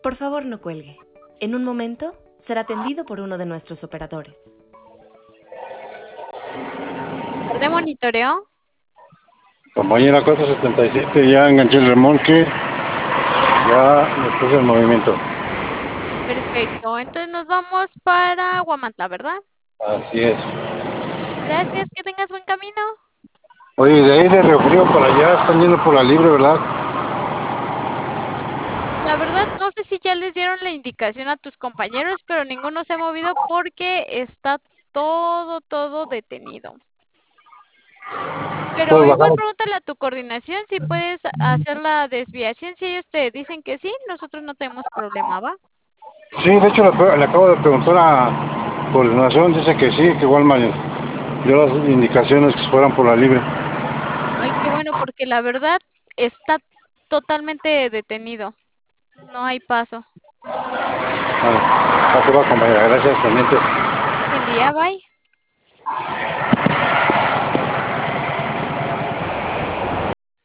Por favor, no cuelgue. En un momento será atendido por uno de nuestros operadores. ¿De monitoreo? Compañera 477, ya enganché el remolque, ya le puse el movimiento. Perfecto. Entonces nos vamos para Huamantla, ¿verdad? Así es. Gracias, que tengas buen camino. Oye, de ahí de Río Frío para allá están yendo por la libre, ¿verdad? La verdad, no sé si ya les dieron la indicación a tus compañeros, pero ninguno se ha movido porque está todo detenido. Pero Todos igual bajamos. pregúntale a tu coordinación si puedes hacer la desviación. Si ellos te dicen que sí, nosotros no tenemos problema, ¿va? Sí, de hecho le acabo de preguntar a coordinación, dice que sí, que igual me dio las indicaciones que fueran por la libre. Ay, qué bueno, porque la verdad está totalmente detenido. No hay paso. Vale, ya te va, compañera, gracias, pendientes. Buen día, bye.